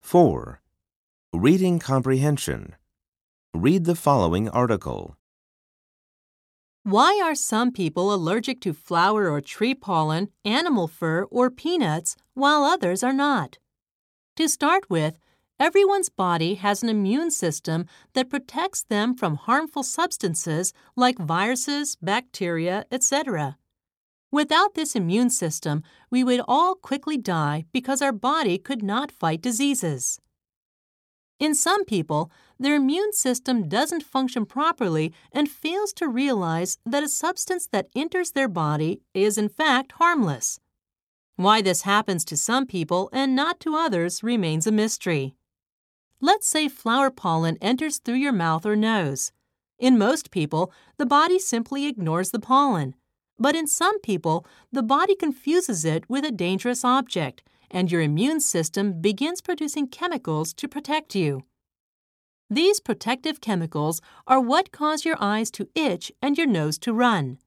4. Reading comprehension. Read the following article. Why are some people allergic to flower or tree pollen, animal fur, or peanuts, while others are not? To start with, everyone's body has an immune system that protects them from harmful substances like viruses, bacteria, etc. Without this immune system, we would all quickly die because our body could not fight diseases. In some people, their immune system doesn't function properly and fails to realize that a substance that enters their body is in fact harmless. Why this happens to some people and not to others remains a mystery. Let's say flower pollen enters through your mouth or nose. In most people, the body simply ignores the pollen. But in some people, the body confuses it with a dangerous object, and your immune system begins producing chemicals to protect you. These protective chemicals are what cause your eyes to itch and your nose to run.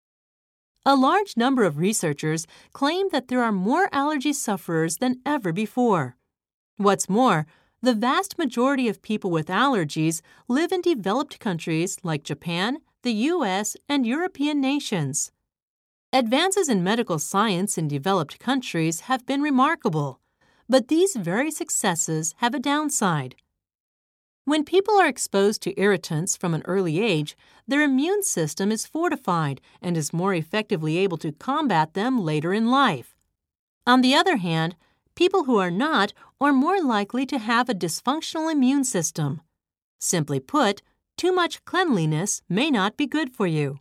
A large number of researchers claim that there are more allergy sufferers than ever before. What's more, the vast majority of people with allergies live in developed countries like Japan, the U.S., and European nations. Advances in medical science in developed countries have been remarkable, but these very successes have a downside. When people are exposed to irritants from an early age, their immune system is fortified and is more effectively able to combat them later in life. On the other hand, people who are not are more likely to have a dysfunctional immune system. Simply put, too much cleanliness may not be good for you.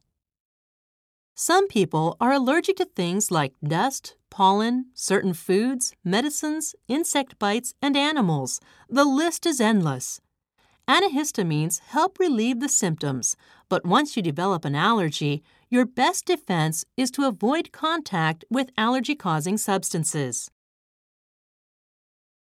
Some people are allergic to things like dust, pollen, certain foods, medicines, insect bites, and animals. The list is endless. Antihistamines help relieve the symptoms, but once you develop an allergy, your best defense is to avoid contact with allergy-causing substances.